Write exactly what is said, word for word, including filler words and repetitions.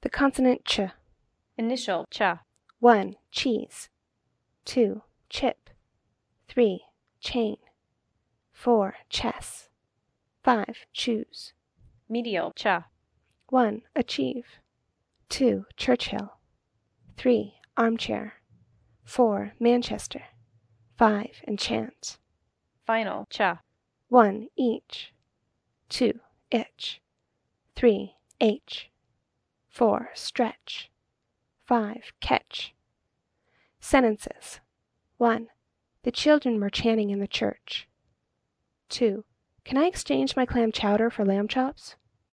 The consonant ch. Initial ch. one. Cheese. two. Chip. three. Chain. four. Chess. five. Choose. Medial ch. one. Achieve. two. Churchill. three. Armchair. four. Manchester. five. Enchant. Final ch. one. Each. two. Itch. three. H. four. Stretch. five. Catch. Sentences. one. The children were chanting in the church. two. Can I exchange my clam chowder for lamb chops?